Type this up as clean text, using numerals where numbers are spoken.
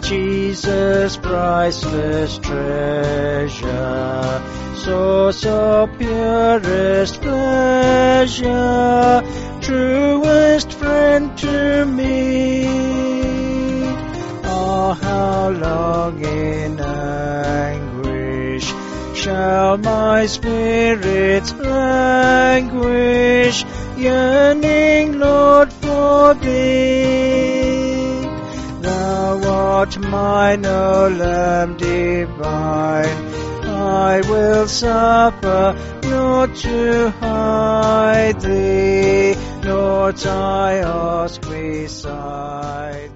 Jesus, priceless treasure, source of purest pleasure, truest friend to me. Oh, how long in anguish shall my spirit languish, yearning, Lord, for Thee. Thou art mine, O Lamb divine, I will suffer not to hide Thee, nor I ask beside